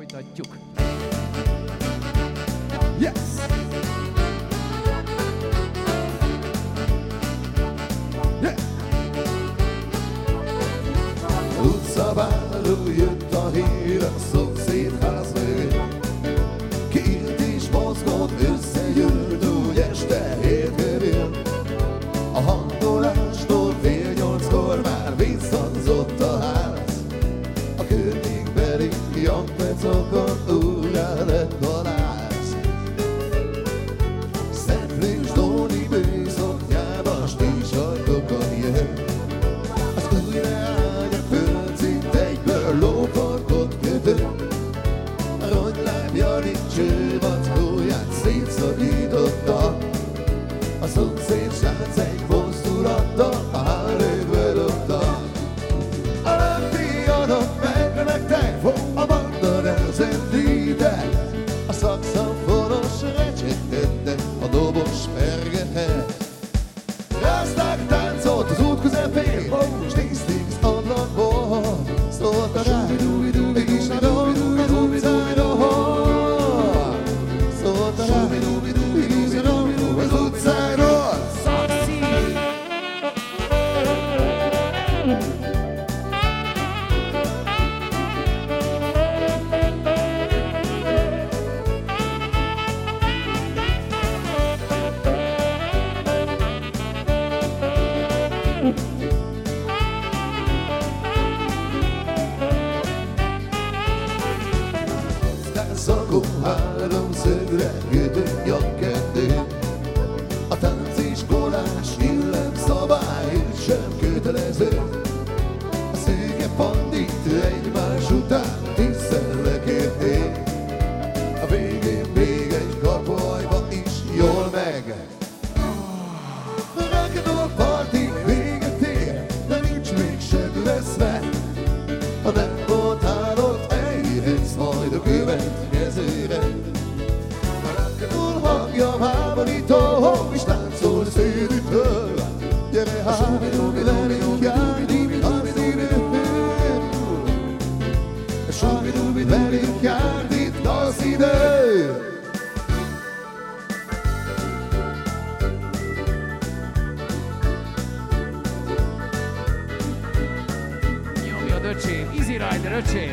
folytatjuk. Yes! Yeah! Utcabáról jött a hír a szomszédház mögé. Két is mozgott, összegyűlt, úgy este hétkörül. A hangolástól fél nyolckor már visszhangzott a ház. A környékbeli jankpecokon úrrá lett a láz. Szentlés Dóni bőszoknyába stísajtokon jön. Az újra ágy a földszint egyből lófarkot kötött. A rongylábjani csővackóját szétszakította. A szomszéd srác egy mozdulattal a hálőkbe dobta. A lábfiadok megrenektek, a banda rezendített. A szaxofonos recsegtettek, a dobos pergetett. Rázták táncot az út közepén, s nézték az ablakból. Szóltak rá, és a dolgok az utcáról. Szóltak rá, és a dolgok az utcáról. Szaxi! Szakó háromszögre kötött nyakkendő. A tánciskolás illemszabály sem kötelező. A szőke pandit egymás után tízszer kérték. A végén még egy kapuajba is jól meg. Rock'n'roll party véget ér, de nincs még se veszve. Ha nem voltál ott, eljöhetsz majd a következőre. A rock'n'roll hangja háborító, és táncol szédítől. Gyere hát, velünk járni az idő. Velünk járni itt az idő. Nyomjad, öcsém! Easy Rider, öcsém!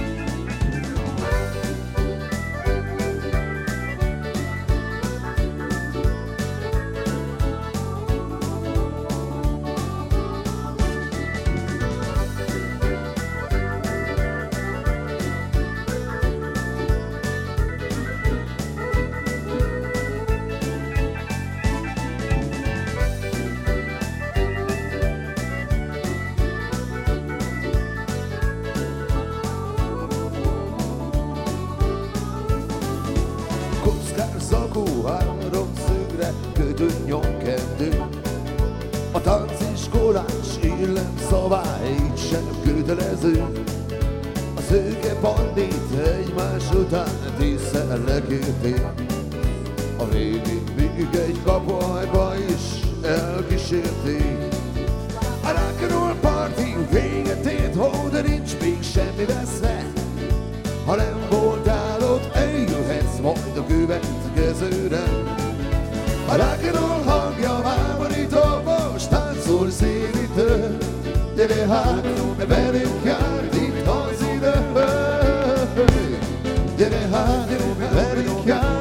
Zakó háromszögre kötött nyakkendő. A tánciskolás illemszabály sem kötelező. A szőke pandit egymás után tízszer lekérték. A végén még egy kapuajba is elkísérték. A rock'n'roll party véget ért, hó, de nincs még semmi veszve. Ha nem voltál ott, eljöhetsz majd a következőre. A rock'n'roll hangja váborító, most táncol szédítő. Gyere hát, velünk járt itt az idő. Gyere hát, velünk járt.